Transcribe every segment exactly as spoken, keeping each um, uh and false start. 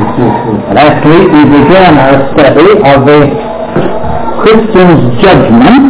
Last week we began our study of the Christian's judgment,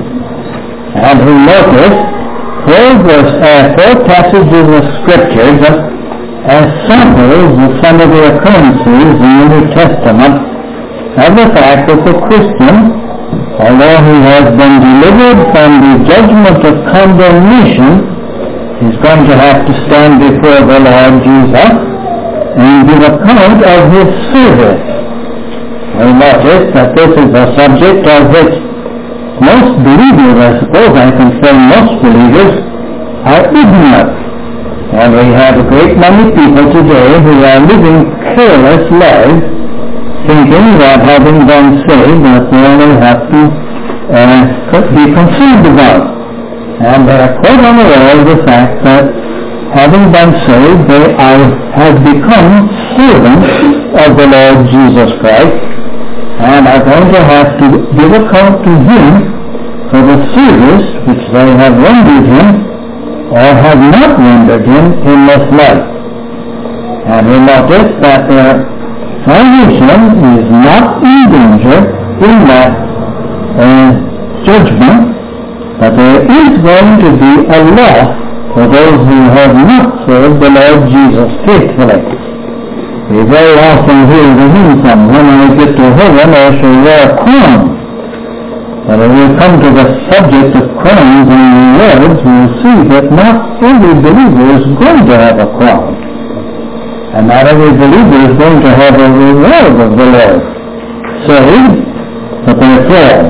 and we noticed four, verse, uh, four passages of Scripture just as samples of some of the occurrences in the New Testament of the fact that the Christian, although he has been delivered from the judgment of condemnation, is going to have to stand before the Lord Jesus and give account of his service. We notice that this is a subject of which most believers, I suppose I can say most believers, are ignorant. And we have a great many people today who are living careless lives, thinking that having been saved that they only have to uh, be concerned about. And they are quite unaware of the fact that having been saved, they are, have become servants of the Lord Jesus Christ and are going to have to give account to Him for the service which they have rendered Him or have not rendered Him in this life. And we notice that their salvation is not in danger in that uh, judgment, but there is going to be a loss for those who have not served the Lord Jesus faithfully. We very often hear the hymn sung, when I get to heaven I shall wear a crown. But when we come to the subject of crowns and rewards, we will see that not every believer is going to have a crown. And not every believer is going to have a reward of the Lord. Saved, but they're failed.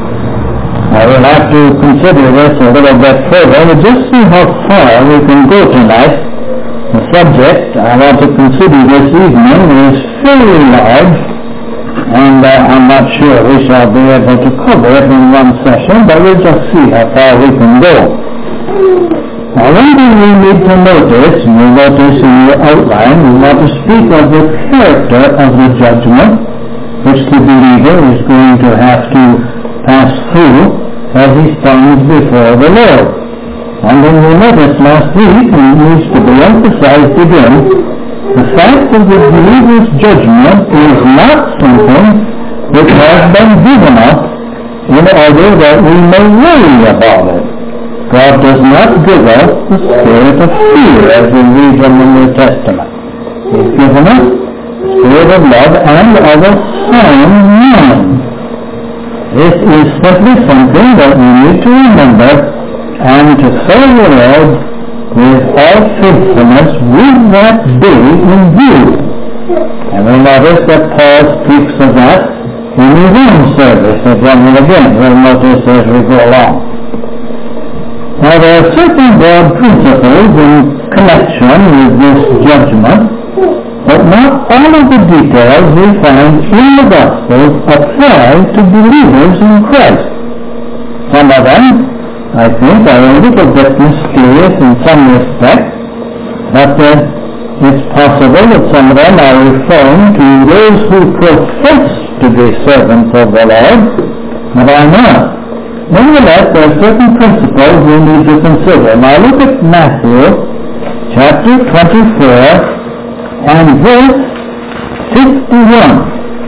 I will have to consider this a little bit further and just see how far we can go tonight. The subject I want to consider this evening is fairly large, and uh, I'm not sure we shall be able to cover it in one session, but we'll just see how far we can go. Now, one thing we need to notice, and you'll notice in your outline, we want to speak of the character of the judgment which the believer is going to have to pass through as he stands before the Lord. And then we noticed last week, and it needs to be emphasized again, the fact that the believer's judgment is not something which has been given us in order that we may worry about it. God does not give us the spirit of fear as we read in the New Testament. He has given us the spirit of love and of a sound mind. This is simply something that we need to remember and to serve the Lord with all faithfulness with that day in view. And we notice that Paul speaks of that in his own service again and again. We'll notice as we go along. Now there are certain broad principles in connection with this judgment, but not all of the details we find in the Gospels apply to believers in Christ. Some of them, I think, are a little bit mysterious in some respects, but uh, it's possible that some of them are referring to those who profess to be servants of the Lord, but are not. Nevertheless, there are certain principles we need to consider. Now look at Matthew chapter twenty-four, and verse fifty-one.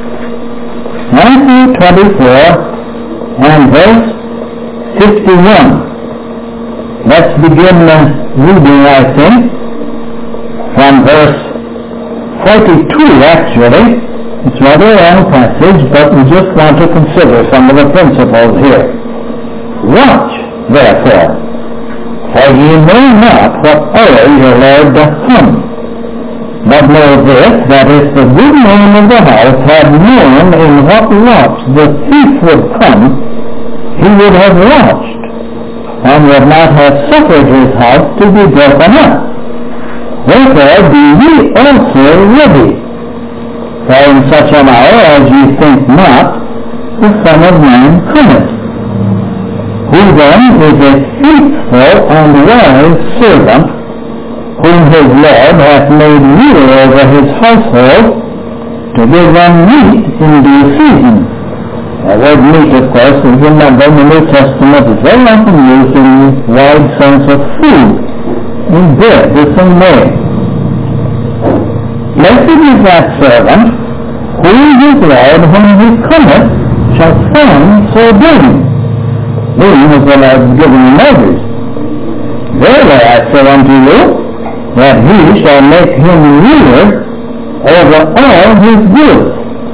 Matthew twenty-four and verse fifty-one. Let's begin uh, reading, I think, from verse forty-two actually. It's rather a long passage, but we just want to consider some of the principles here. Watch, therefore, for ye know not what hour your Lord doth come. But know this, that if the good man of the house had known in what watch the thief would come, he would have watched, and would not have suffered his house to be broken up. Therefore be ye also ready, for in such an hour as ye think not, the Son of Man cometh. Who then is a faithful and wise servant, whom his Lord hath made ruler over his household, to give them meat in due season. The word meat, of course, is remember in the New Testament is very often used in the wide sense of food, in bread, the same way. Blessed is that servant whom his Lord, when he cometh, shall find so doing. Doing is the Lord given Moses. Verily I say unto you, that he shall make him ruler over all his goods.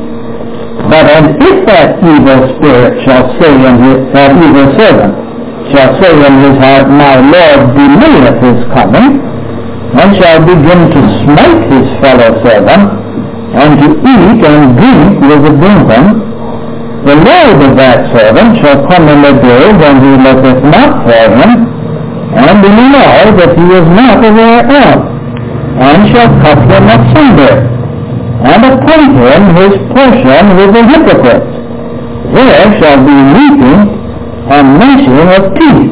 But and if that evil spirit shall say in his, that evil servant shall say in his heart, my Lord delayeth his coming, and shall begin to smite his fellow servant, and to eat and drink with the drunken, the Lord of that servant shall come in the day when he looketh not for him, and in an hour that he is not aware of, and shall cut him asunder, and appoint him his portion with the hypocrites. There shall be weeping and gnashing of teeth.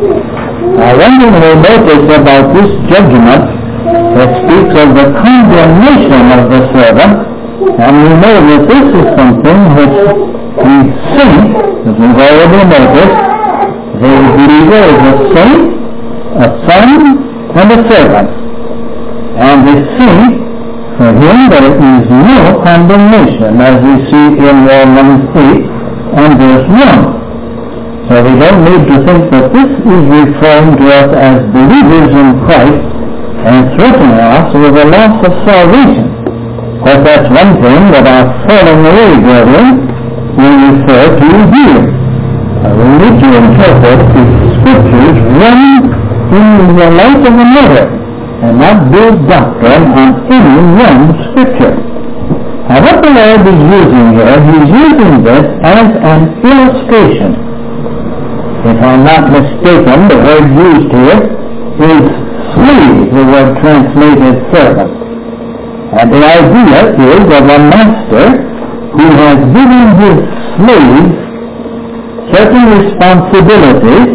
Now, one thing we notice about this judgment, it speaks of the condemnation of the servant, and we know that this is something which the saint, as we've already noticed, the believer is a saint, a son, and a servant. And the saint, for him there is no condemnation, as we see in Romans eight and verse one. So we don't need to think that this is referring to us as believers in Christ and threatening us with the loss of salvation. Because that's one thing that our falling away brethren will refer to here. Uh, we need to interpret the Scriptures one in the light of another, and not build doctrine on any one Scripture. Now what the Lord is using here, He's using this as an illustration. If I'm not mistaken, the word used here is slave, the word translated servant. And the idea is of a master who has given his slaves certain responsibilities,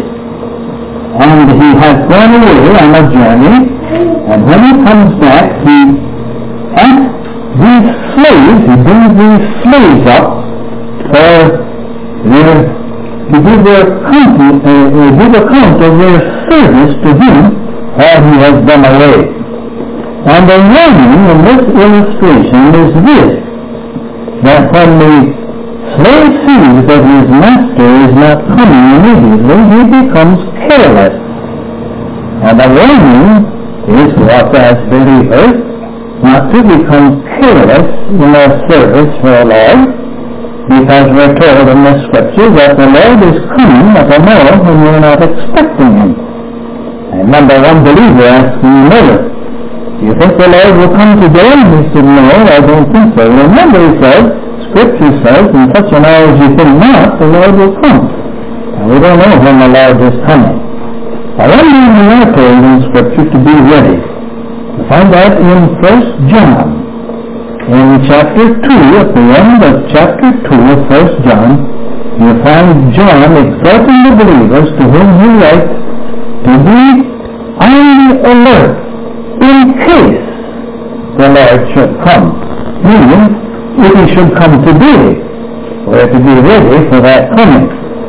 and he has gone away on a journey, and when he comes back, he asks these slaves, he brings these slaves up for their, to give their account, uh, uh, give account of their service to him while he has been away. And the warning in this illustration is this, that when the slave sees that his master is not coming immediately, he becomes careless. And the warning is for us as believers not to become careless in our service for the Lord, because we're told in the Scriptures that the Lord is coming at an hour when we're not expecting Him. I remember one believer asking another, do you think the Lord will come today? And he said, no, I don't think so. Remember, he said, Scripture says, in such an hour as you think not, the Lord will come. And we don't know when the Lord is coming. I wonder when we are told in Scripture to be ready. We find that in First John. In chapter two, at the end of chapter two of First John, you find John exhorting the believers to whom he writes to be on the alert in case the Lord should come. Meaning, if he should come today, we're to be ready for that coming.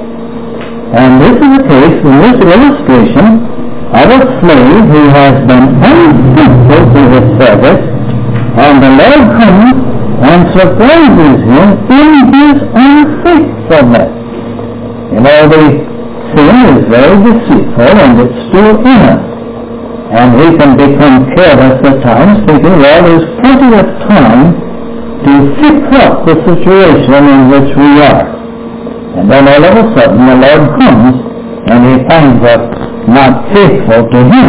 And this is the case in this illustration of a slave who has been unfaithful to his service, and the Lord comes and surprises him in his unfaithfulness. You know, the sin is very deceitful, and it's still in us. And we can become careless at times, thinking, well, there's plenty of time to fix up the situation in which we are. And then all of a sudden the Lord comes and he finds us not faithful to Him.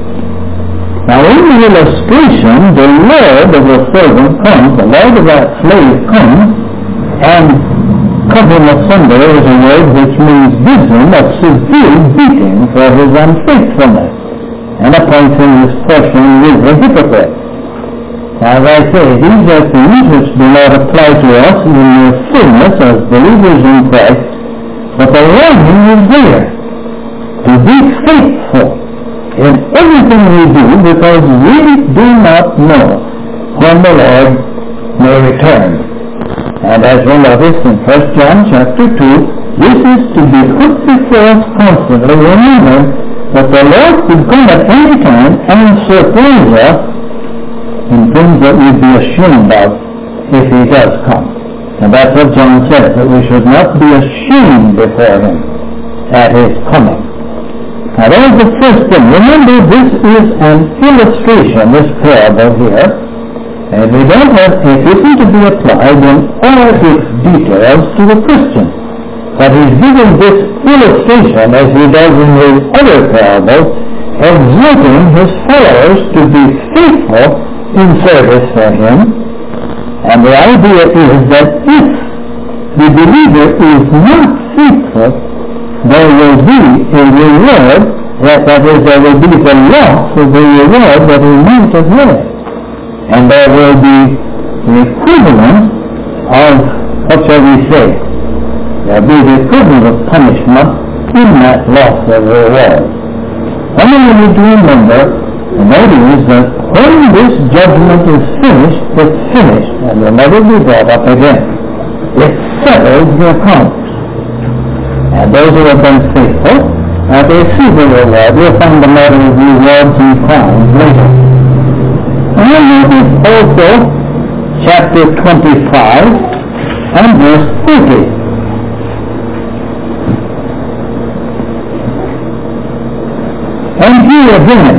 Now in the illustration, the Lord of the servant comes, the Lord of that slave comes, and cut him asunder is a word which means gives him a severe beating for his unfaithfulness, and appoints him his portion with a hypocrite. As I say, these are things which do not apply to us in their fullness as believers in Christ, but the warning is there to be faithful in everything we do, because we do not know when the Lord may return. And as we notice in First John chapter two, this is to be put before us constantly, remembering that the Lord could come at any time and surprise us in things that we'd be ashamed of if he does come. And that's what John says, that we should not be ashamed before him at his coming. Now there's the first thing. Remember, this is an illustration, this parable here, and we don't have, it isn't to be applied in all its details to the Christian. But he's giving this illustration, as he does in his other parables, exhorting his followers to be faithful in service for him. And the idea is that if the believer is not faithful, there will be a reward, that, that is, there will be the loss of the reward that he might have had. And there will be the equivalent of, what shall we say, there will be the equivalent of punishment in that loss of reward. And then we need to remember, and that is that when this judgment is finished, it's finished, and will never be brought up again. It settles the accounts. And those who have been faithful, uh, they see the reward. We'll find the matter of rewards and crowns later. And then notice also chapter twenty-five and verse thirty. And here again,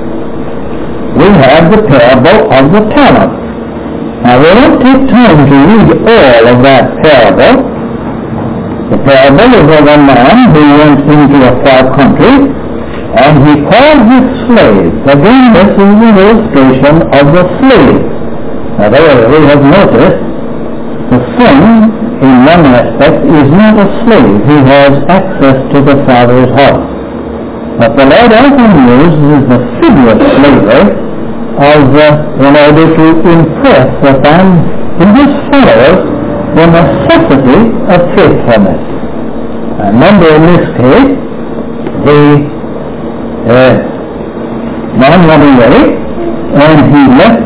we have the parable of the talent. Now we won't take time to read all of that parable. The parable is of a man who went into a far country, and he called his slaves. Again, this is the illustration of the slave. Now there we have noticed, the son, in one aspect, is not a slave. He has access to the father's house. But the Lord often uses the figure of slavery as uh, in order to impress upon his followers the necessity of faithfulness. Remember, in this case, the uh, man went away and he left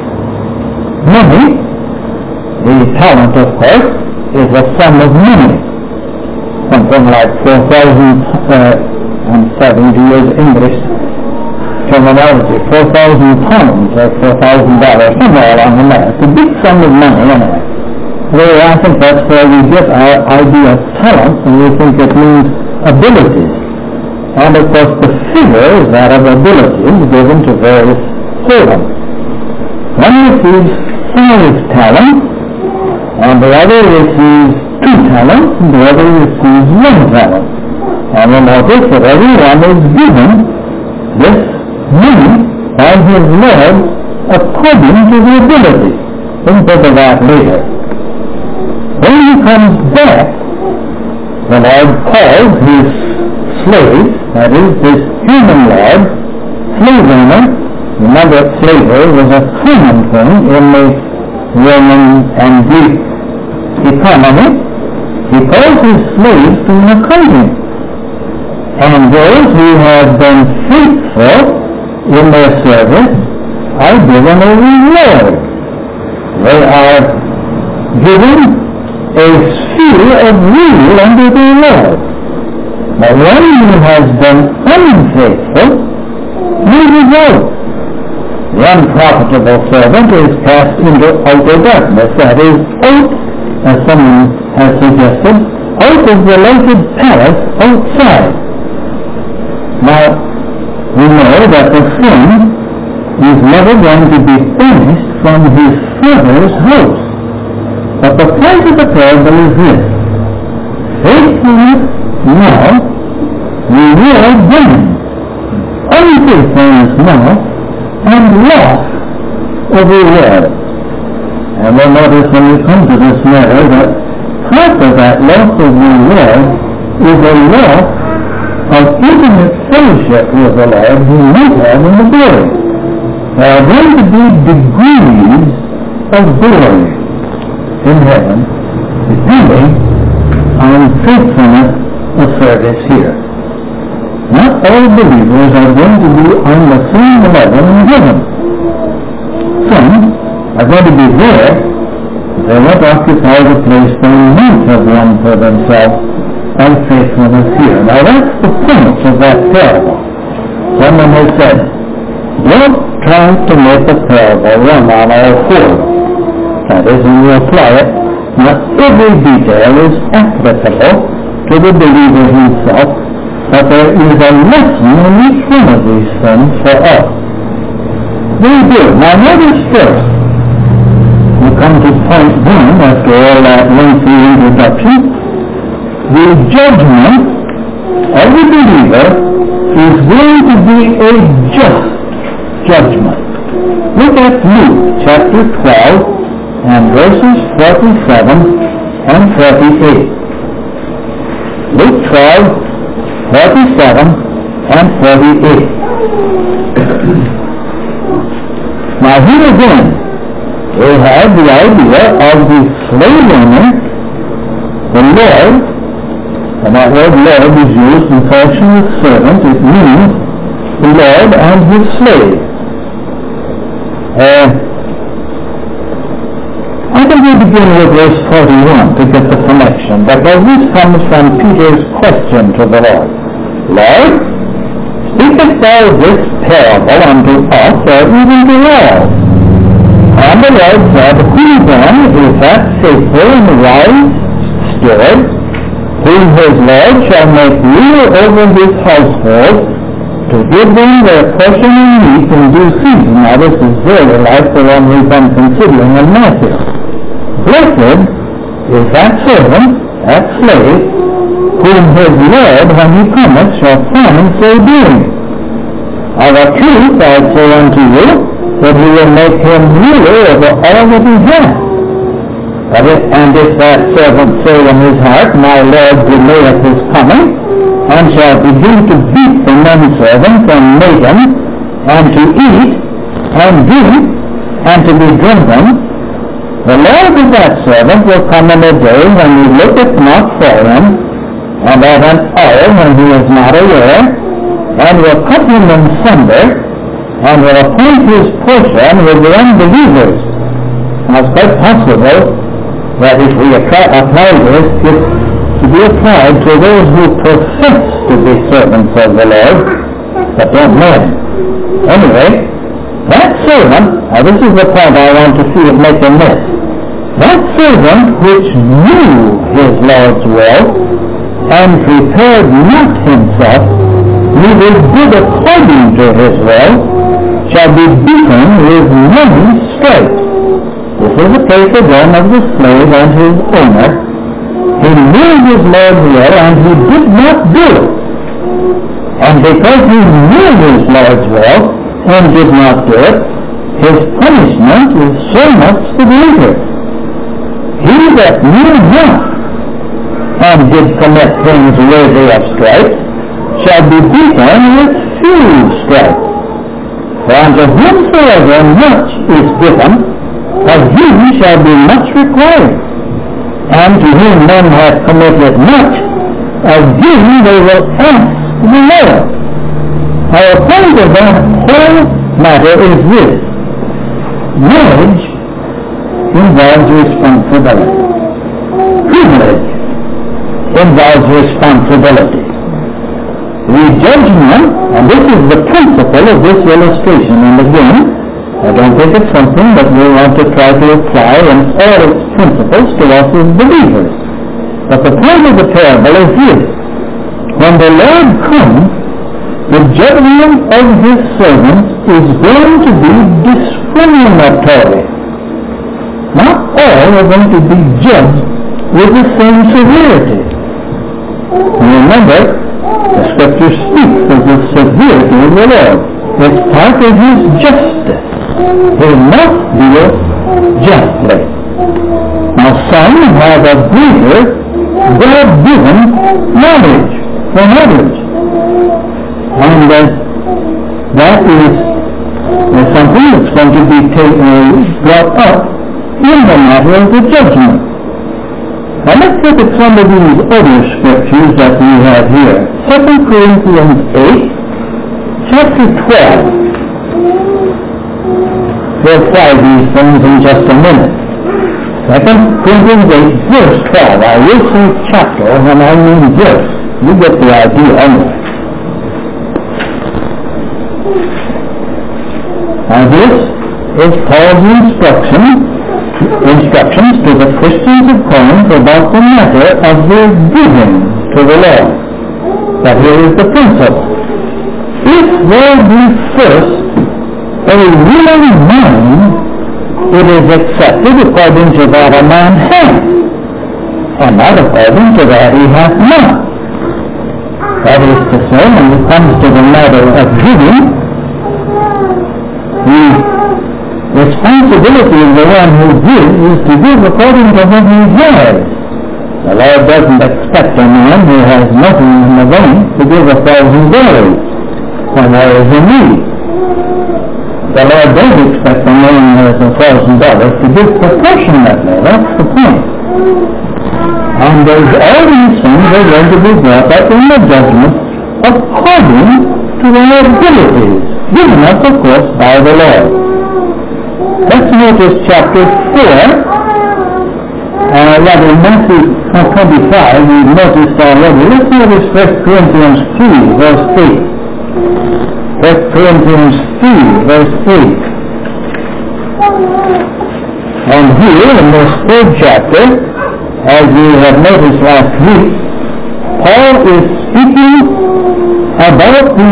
money. The talent, of course, is a sum of money, something like four thousand. Uh, I'm starting to use English terminology, four thousand pounds or four thousand dollars, somewhere along the line. It's a big sum of money anyway. So I think that's where we get our idea of talent, and we think it means abilities. And of course the figure is that of abilities given to various servants. One receives five talents, and the other receives two talents, and the other receives one talent. And we notice that everyone is given this money by his Lord according to the ability. Think of that later. When he comes back, the Lord calls his slave, that is, his human Lord, slave owner. Remember, slavery was a common thing in the Roman and Greek economy. He calls his slaves to an accounting. And those who have been faithful in their service are given a reward. They are given a sphere of rule under their Lord. But one who has been unfaithful will result. The unprofitable servant is cast into outer darkness, that is, out, as someone has suggested, out of the lighted palace outside. Now, we know that the son is never going to be banished from his father's house. But the point of the parable is this: faithfulness now, reward then. Unfaithfulness now, and loss of reward. And we'll notice when we come to this matter that part of that loss of reward is a loss of intimate fellowship with the Lord who might have in the glory. There are going to be degrees of glory in heaven, depending on faithfulness of service here. Not all believers are going to be on the same level in heaven. Some are going to be there, but they won't occupy the place they might have won for themselves by faithfulness here. Now that's the point of that parable. Someone has said, Don't try to make a parable run on all four. That is, when you apply it, not every detail is applicable to the believer himself, but there is a lesson in each one of these things for us. Very good. Now notice first, we come to point one after all that lengthy introduction. The judgment of the believer is going to be a just judgment. Look at Luke chapter twelve and verses forty-seven and forty-eight. Luke twelve, forty-seven and forty-eight. Now here again, we have the idea of the slave owner, the Lord, and that word Lord is used in connection with servant. It means the Lord and his slave. Uh, I think we begin with verse forty-one to get the connection, because this comes from Peter's question to the Lord. Lord, speakest thou this parable unto us, or even to all? And the Lord said, Who then is that faithful and wise steward, whom his Lord shall make ruler over his household, to give them their portion in meat in due season? Now this is very like the one we've been considering in Matthew. Blessed is that servant, that slave, whom his Lord, when he cometh, shall find so doing. Of a truth I say unto you, that he will make him ruler over all that he hath. But if, and if that servant say in his heart, My Lord delayeth his coming, and shall begin to beat the menservants and maidens, and to eat, and drink, and to be drunken, the Lord of that servant will come in a day when he looketh not for him, and at an hour when he is not aware, and will cut him in sunder, and will appoint his portion with the unbelievers. Now it's quite possible that if we apply this, it's to be applied to those who profess to be servants of the Lord, but don't know him. Anyway, that servant, now this is the point I want to see it make a miss. That servant which knew his Lord's will, and prepared not himself, neither did according to his will, shall be beaten with many stripes. This is the case again of the slave and his owner. He knew his Lord's will, and he did not do it. And because he knew his Lord's will, and did not do it, his punishment is so much the greater. He that knew not, and did commit things worthy of stripes, shall be beaten with few stripes. For unto whomsoever much is given, of him shall be much required. And to whom men have committed much, of him they will ask the Lord. Our point of that whole matter is this: marriage involves responsibility. Privilege involves responsibility. The judgment, and this is the principle of this illustration, and again, I don't think it's something that we want to try to apply in all its principles to us as believers. But the point of the parable is this: when the Lord comes, the judgment of his servants is going to be discriminatory. Not all are going to be judged with the same severity. Remember, the Scripture speaks of the severity of the Lord. It's part of his justice. He must deal justly. Now some have a greater God-given knowledge than others. And uh, that is uh, something that's going to be taken, uh, brought up in the matter of the judgment. Now let's look at some of these other scriptures that we have here. Second Corinthians eight, chapter twelve. We'll try these things in just a minute. Second Corinthians eight, verse twelve. I will say chapter when I mean verse. You get the idea anyway. Now this is Paul's instruction, instructions to the Christians of Corinth about the matter of their giving to the Lord. But here is the principle. If there be first a willing mind, it is accepted according to that a man hath, and not according to that he hath not. That is to say, when it comes to the matter of giving, the responsibility of the one who gives is to give according to what he has. The Lord doesn't expect a man who has nothing in the bank to give a thousand dollars when there is a need. The Lord does expect a man who has a thousand dollars to give proportionately. That's the point. And there's all these things are going to be brought up in the judgment according to their abilities, given us, of course, by the Lord. Let's notice chapter four, uh, rather Matthew twenty-five, we've noticed already. Let's notice First Corinthians three, verse eight. First Corinthians three, verse eight. And here, in this third chapter, as we have noticed last week, Paul is speaking about the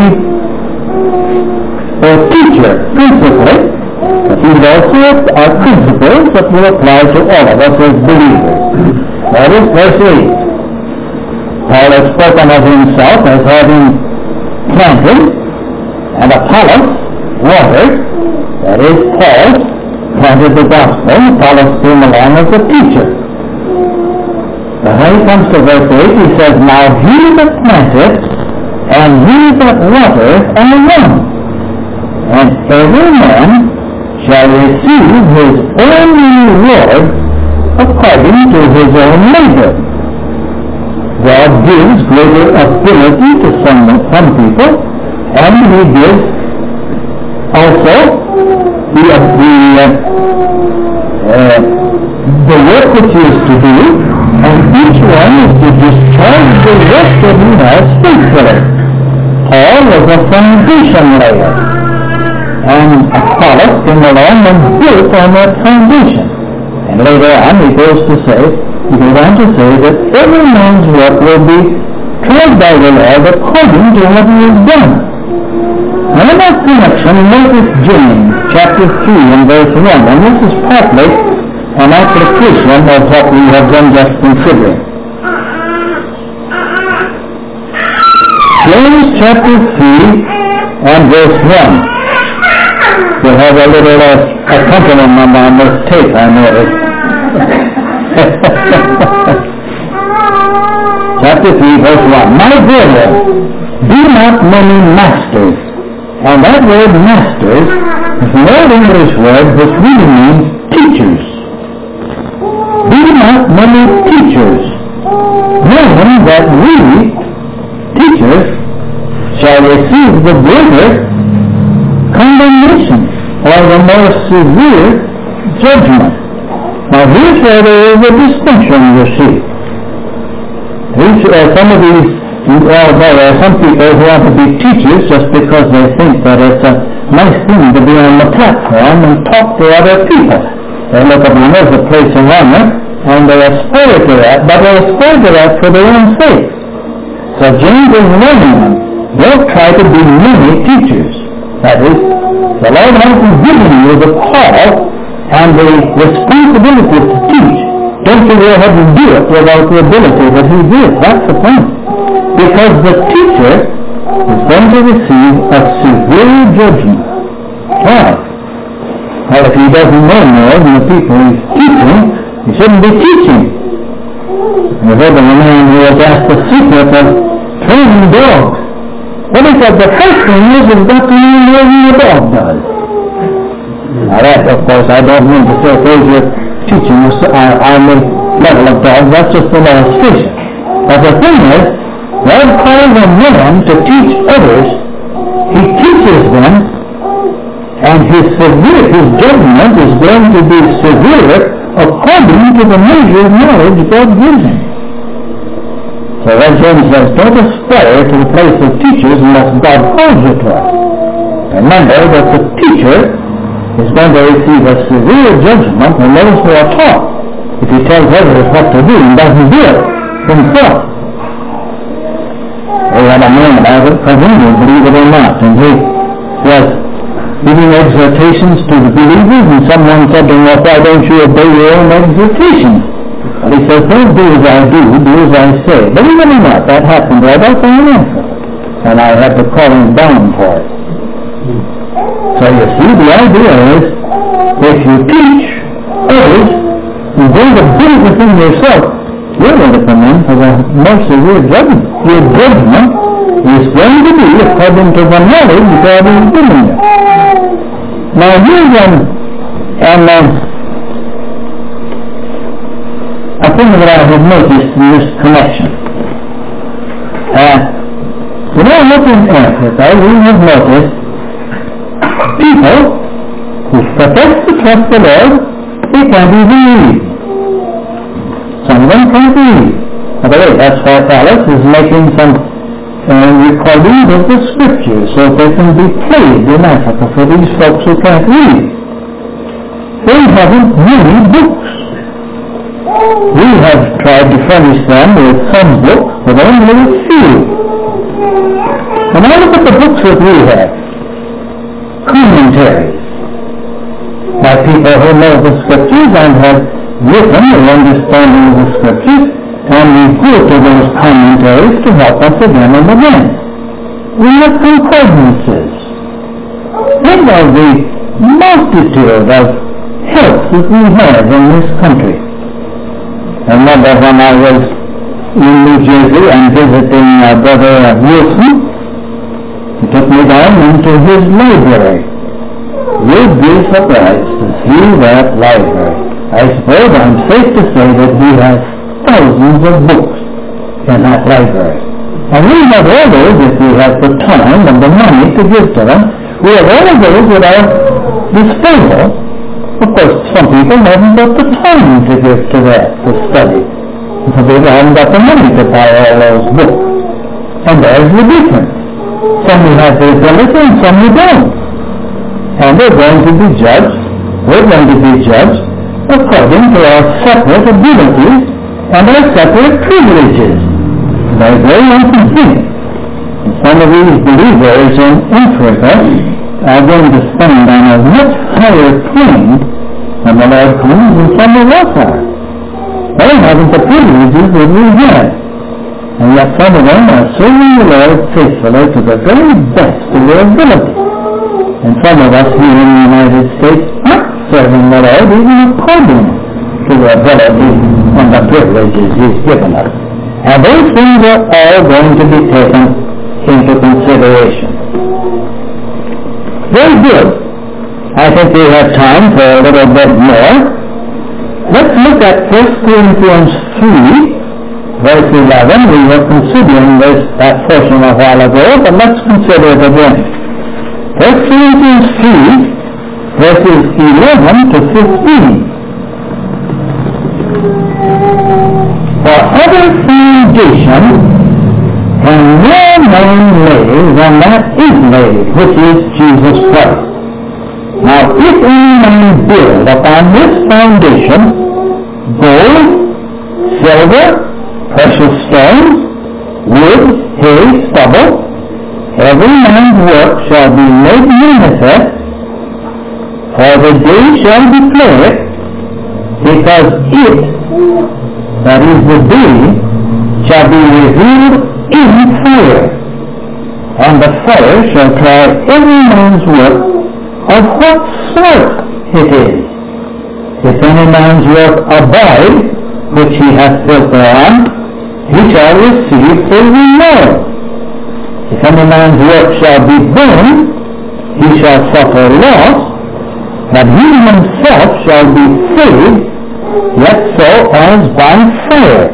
uh, teacher, principally, but these also are principles that will apply to all of us as believers. That is verse eight. Paul has spoken of himself as having planted, and Apollos watered, that is, Paul planted the gospel, Apollos came along as a teacher. But when he comes to verse eight, he says, Now he that planteth, and he that watereth are one, and every man shall receive his own reward according to his own labor. God gives greater ability to some, some people, and he gives also the, the, uh, the work which he is to do, and each one is to discharge the work that he has faithfully. Paul was a foundation layer, and Apollos came along and built on that foundation. And later on he goes to say, he goes on to say that every man's work will be tried by the Lord according to what he has done. Now in that connection, notice James chapter three and verse one, and this is partly an application of what we have been just considering. James chapter three and verse one. We have a little uh, accompaniment on this tape, I noticed. Chapter three, verse one. My brethren, be not many masters. And that word masters is an old English word which really means teachers. Be not many teachers, knowing that we, teachers, shall receive the greater condemnation or the more severe judgment. Now here's where there is a distinction, you see. These, uh, some of these, well, there are some people who want to be teachers just because they think that it's a nice thing to be on the platform and talk to other people. They look upon it as a place of honor, and they aspire to that, but they aspire to that for their own sake. So James is warning them, don't try to be many teachers. That is, the Lord hasn't given you the call and the responsibility to teach. Don't you go ahead and do it without the ability that he did. That's the point. Because the teacher is going to receive a severe judgment. Why? Well, if he doesn't know more than the people he's teaching, he shouldn't be teaching. We heard of a man who was asked the secret of training dogs. Well, he said the first thing is you've got to know more than the dog does. Now that, of course, I don't mean to say those who are teaching on the level of dogs. That's just an illustration. But the thing is, God calls a man to teach others. He teaches them, and his severe, his judgment is going to be severe according to the measure of knowledge God gives him. So then James says, don't aspire to the place of teachers unless God calls you to it. Remember that the teacher is going to receive a severe judgment from those who are taught if he tells others what to do and doesn't do it himself. We had a man about it from England, believe it or not, and he was giving exhortations to the believers, and someone said to him, well, why don't you obey your own exhortations? And he says, don't do as I do, do as I say. Believe it or not, that happened right up on an answer. And I had to call him down for it. So you see, the idea is, if you teach others, you're going to build the thing yourself, you're going to come in for the most severe judgment. Your judgment is going to be according to the knowledge God is giving you. Now here's an, an, uh, a thing that I have noticed in this connection. Uh, you know, looking in Africa, we have noticed people who profess to trust the Lord, they can't even read. Some of them can't read. By the way, that's why Alice is making some uh, recordings of the Scriptures so they can be played in Africa for these folks who can't read. They haven't many books. We have tried to furnish them with some books, but only a few. And I look at the books that we have, commentaries by people who know the Scriptures and have written the understanding of the Scriptures, and we go to those commentaries to help us again and again. We have concordances. Think of the multitude of helps that we have in this country. I remember when I was in New Jersey and visiting uh, Brother Wilson, he took me down into his library. You'd be surprised to see that library. I suppose I'm safe to say that he has thousands of books in that library. And we have all those if we have the time and the money to give to them. We have all of those at our disposal. Of course, some people haven't got the time to give to that, to study. Some people haven't got the money to buy all those books. And there's the difference. Some who have the ability and some who don't. And they're going to be judged, we're going to be judged according to our separate abilities and our separate privileges. They're very inconvenient. And some of these believers in Africa are going to stand on a much higher plane than the Lord comes than some of us are. They haven't the privileges that we have. And yet some of them are serving the Lord faithfully to the very best of their ability. And some of us here in the United States aren't serving the Lord even according to the ability and the privileges He's given us. And those things are all going to be taken into consideration. Very good. I think we have time for a little bit more. Let's look at First Corinthians three, verse eleven. We were considering this, that portion a while ago, but let's consider it again. First Corinthians three, verses eleven to fifteen. For other foundation can no man lay than that is laid, which is Jesus Christ. Now if any man build upon this foundation gold, silver, precious stones, wood, hay, stubble, every man's work shall be made manifest, for the day shall declare it, because it, that is the day, shall be revealed in fire, and the fire shall try every man's work of what sort it is. If any man's work abide, which he hath built thereon, he shall receive a reward. If any man's work shall be burned, he shall suffer loss, but he himself shall be saved, yet so as by fire.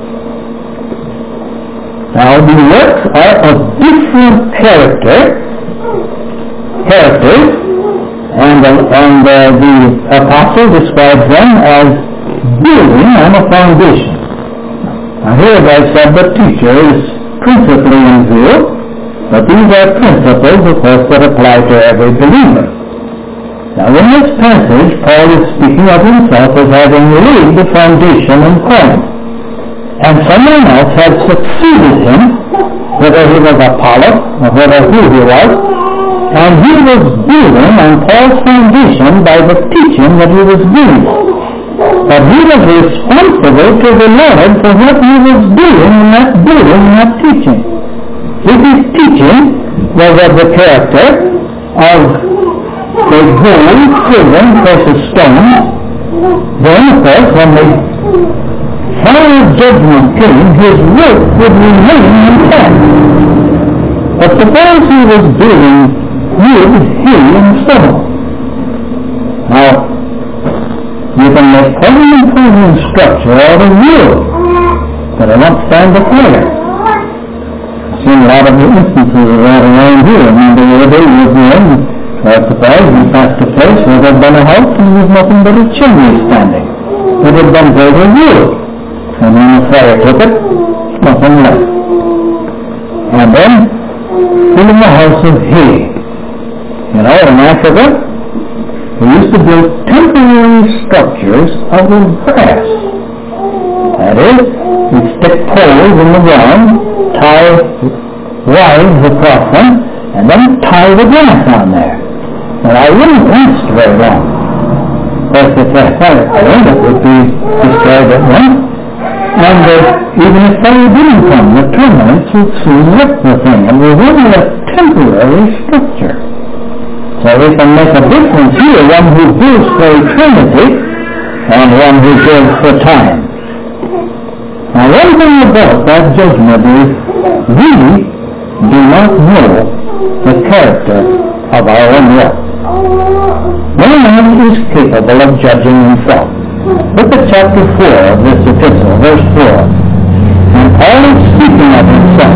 Now the works are of different character, characters, and, uh, and uh, the apostle describes them as building on a foundation. Now here, as I said, the teacher is principally in view, but these are principles, of course, that apply to every believer. Now in this passage, Paul is speaking of himself as having laid the foundation in Corinth. And someone else had succeeded him, whether he was Apollos or whether who he was, and he was building on Paul's foundation by the teaching that he was doing. But he was responsible to the Lord for what he was doing in that building and that teaching. If his teaching was of the character of the gold, silver, precious stones, then of course when the final judgment came, his work would remain intact. But suppose he was building wood, hay, and stone. Now, you can make every improving structure out of wood, but it won't stand the fire. I've seen a lot of the instances of that around here. Remember the other day we were there, and I was surprised we passed a place where there had been a house and there was nothing but a chimney standing. It had been built of wood. And when the fire took it, nothing left. And then, in the house of hay. You know, in Africa, we used to build temporary structures out of grass. That is, we'd stick poles in the ground, tie wires across them, and then tie the grass on there. And I wouldn't last very long. But if that fire came, it would be destroyed at once. And uh, even if fire didn't come, the termites would soon lift the thing. And we were only a temporary structure. So we can make a difference here, one who builds for eternity and one who builds for time. Now one thing about that judgment is we do not know the character of our own work. No man is capable of judging himself. Look at chapter four of this epistle, verse four. And Paul is speaking of himself.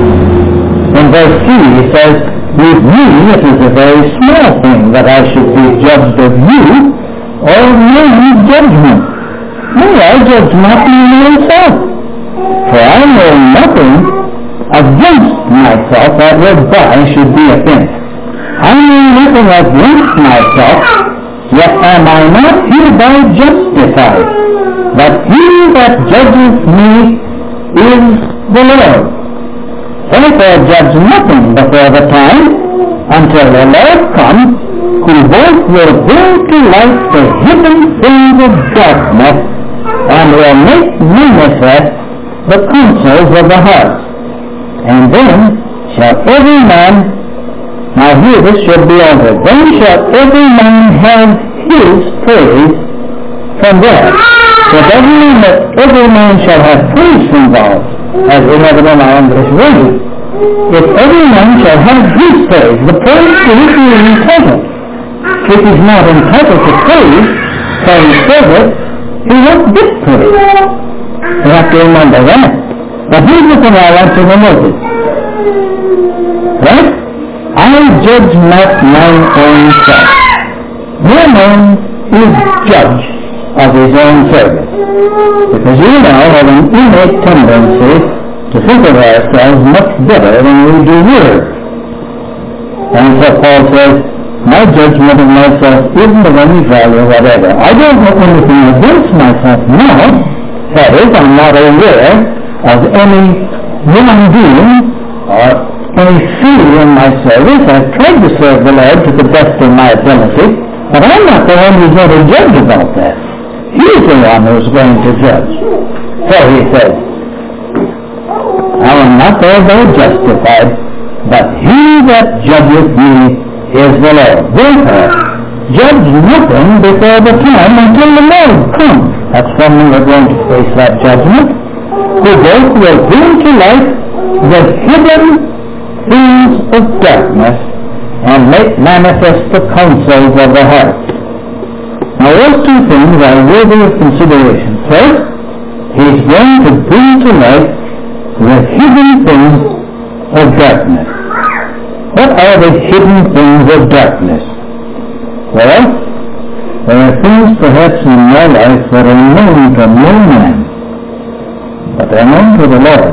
In verse three he says, with me it is a very small thing that I should be judged of you, or of man's judgment. No, I judge not myself. For I know nothing against myself that whereby should be offended. I know nothing against myself, yet am I not hereby justified. But he that judgeth me is the Lord. Therefore judge nothing before the time, until the Lord comes, who both will bring to light the hidden things of darkness, and will make manifest the counsels of the heart. And then shall every man, now here this should be altered, then shall every man have his praise from there. So it doesn't mean that every man shall have praise from God, as we have it in our English version. If every man shall have his praise, the praise to which he is entitled. If he is not entitled to praise, so he says it, he won't get praise. You have to remember that. But here's the thing I want you to notice. Right? I judge not mine own self. No man is judge of his own service. Because you and I have an innate tendency to think of ourselves much better than we do here. And so Paul says, my judgment of myself isn't of any value whatever. I don't know anything against myself now. That is, I'm not aware of any wrongdoing or any sin in my service. I've tried to serve the Lord to the best of my ability, but I'm not the one who's going to judge about that. He's the one who's going to judge. So he says, I am not thereby justified, but he that judgeth me is the Lord. Therefore, judge nothing before the time until the Lord comes. That's when we are going to face that judgment. Who both will bring to light the hidden things of darkness and make manifest the counsels of the heart. Now those two things are worthy of consideration. First, he is going to bring to light the hidden things of darkness. What are the hidden things of darkness? Well, there are things perhaps in my life that are known to no man, but they are known to the Lord.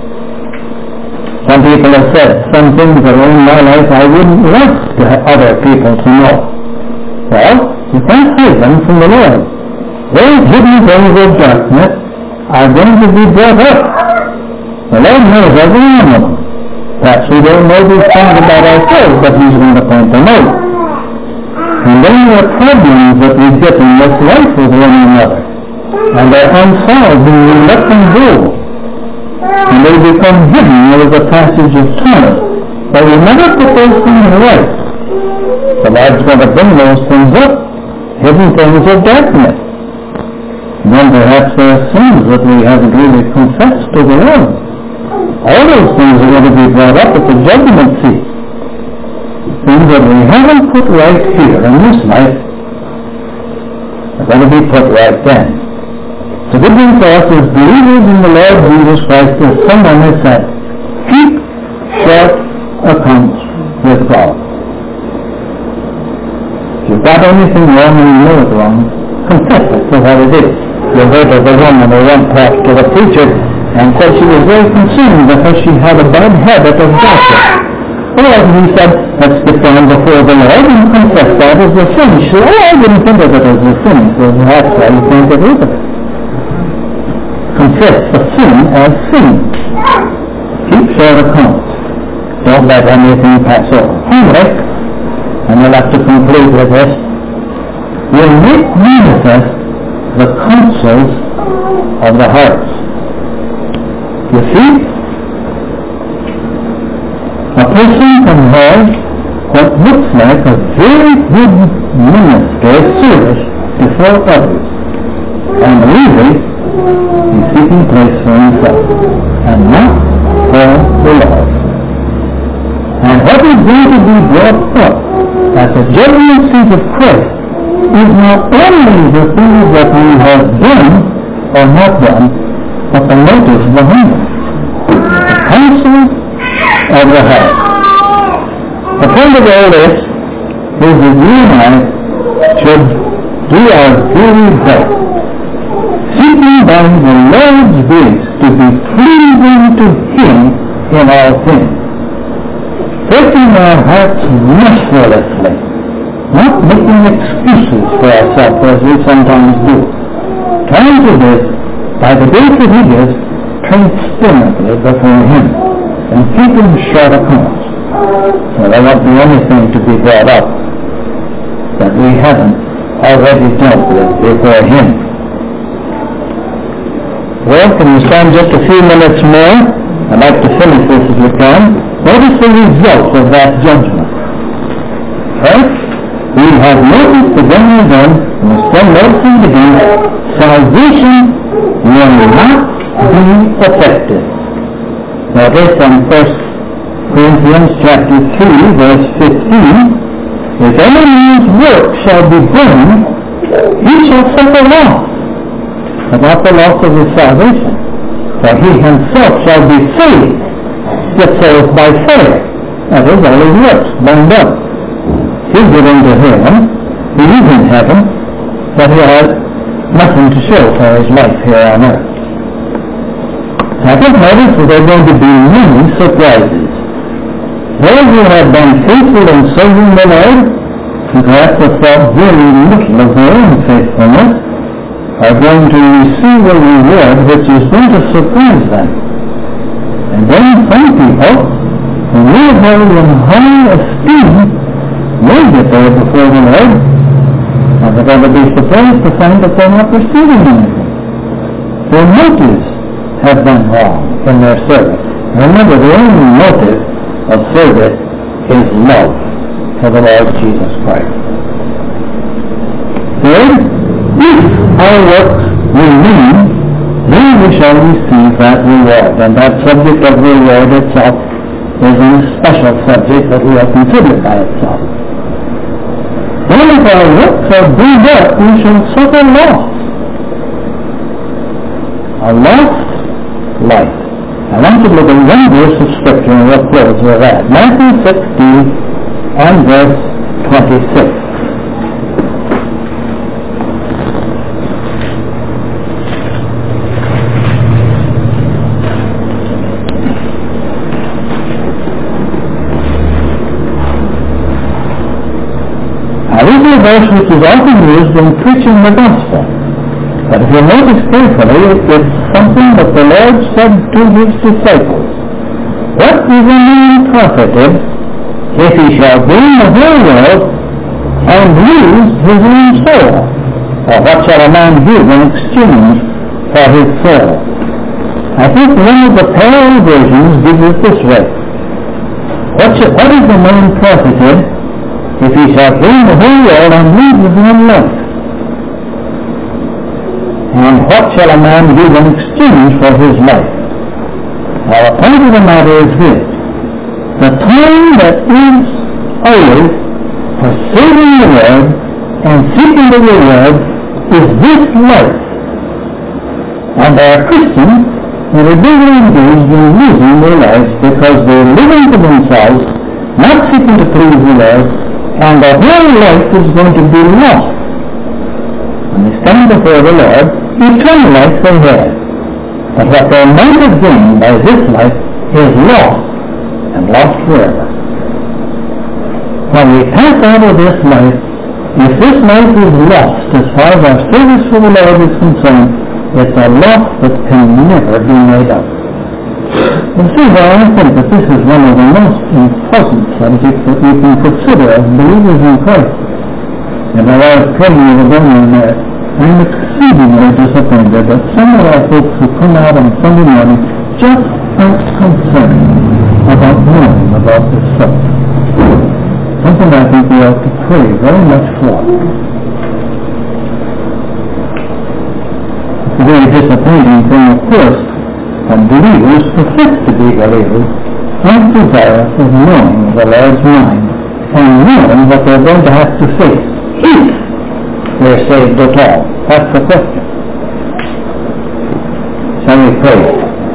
Some people have said, some things that are in my life I wouldn't like to other people to know. Well, you can't hide them from the Lord. Those hidden things of darkness are going to be brought up. The Lord knows every one of them. Perhaps we don't know these things about ourselves, but He's going to point them out. And then there are problems that we get in this life with one another, and they're unsolved and we let them go. And they become hidden over the passage of time. But we never put those things right. The Lord's going to bring those things up, hidden things of darkness. And then perhaps there are sins that we haven't really confessed to the Lord. All those things are going to be brought up at the judgment seat. Things that we haven't put right here in this life are going to be put right then. The good news for us as believers in the Lord Jesus Christ is someone has said, keep short accounts with God. If you've got anything wrong and you know it wrong, confess it for what it is. You heard of the woman who went back to the preacher and said she was very concerned because she had a bad habit of gossip. Well, he said, let's get down before the Lord and confess that as a sin. She said, oh, I didn't think of it as a sin. He said, that's why you can't get rid of it. Confess the sin as sin. Keep short accounts. Don't let anything pass over. Homework, and we'll have to conclude with this, will make manifest the counsels of the hearts. You see, a person can have what looks like a very good minister service before others, and really he's seeking place for himself, and not for the Lord. And what is going to be brought up at the judgment seat of Christ is not only the things that we have done or not done, but the motives behind it. The counsel of the heart. The point of all this is that you and I should do our very best, seeking by the Lord's grace to be pleasing to Him in all things, taking our hearts mercilessly, not making excuses for ourselves as we sometimes do, trying to live by the grace that He gives transparently before Him and keeping short accounts. Well, I want the only thing to be brought up that we haven't already dealt with before Him. Well, can you stand just a few minutes more? I'd like to finish this if you can. Notice the result of that judgment. First, we have noticed again and again, and we're still noticing again, salvation will not be affected. Notice in First Corinthians chapter three, verse fifteen, if any man's work shall be burned, he shall suffer loss, but not the loss of his salvation. For he himself shall be saved, yet so is by fire. That is, all his works burned up. He's going to heaven, he is in heaven, but he has nothing to show for his life here on earth. Second, notice that there are going to be many surprises. Those who have been faithful in serving the Lord, who perhaps have thought very little of their own faithfulness, are going to receive a reward which is going to surprise them. And then some people, who we hold in high esteem, may get there before the Lord, and they're going to be surprised to find that they're not receiving anything. Their motives have been wrong in their service. Remember, the only motive of service is love for the Lord Jesus Christ. Third, if our works remain, then we shall receive that reward. And that subject of reward itself is a special subject that we have considered by itself. Then if our works are burned up, we shall suffer loss. A lost life. I want you to look at one verse of Scripture and we'll close with that. Matthew sixteen and verse twenty-six. Now this is verse which is often used in preaching the gospel. But if you notice carefully, it's something that the Lord said to his disciples. What is a man profited if he shall gain the whole world and lose his own soul? Or what shall a man give in exchange for his soul? I think one of the parallel versions gives it this way. What, shall, what is the man profited if he shall gain the whole world and lose his own life? And what shall a man give in exchange for his life? Now the point of the matter is this. The time that is always for serving the Lord and seeking the reward is this life. And there are Christians that are busy engaged in losing their lives because they're living for themselves, not seeking to please the Lord, and their whole life is going to be lost. When they stand before the Lord, eternal life they have. But what they might have gained by this life is lost, and lost forever. When we pass out of this life, if this life is lost as far as our service for the Lord is concerned, it's a loss that can never be made up. You see, well, I think that this is one of the most important subjects that we can consider as believers in Christ. And while I was praying the other day on that, I'm exceedingly disappointed that some of our folks who come out on Sunday morning just aren't concerned about knowing about this subject. Something I think we ought to pray very much for. It's a very disappointing thing, of course, when believers profess to be believers, aren't desirous of knowing the Lord's mind and knowing what they're going to have to face if they're saved at all. That's the question. Shall we pray?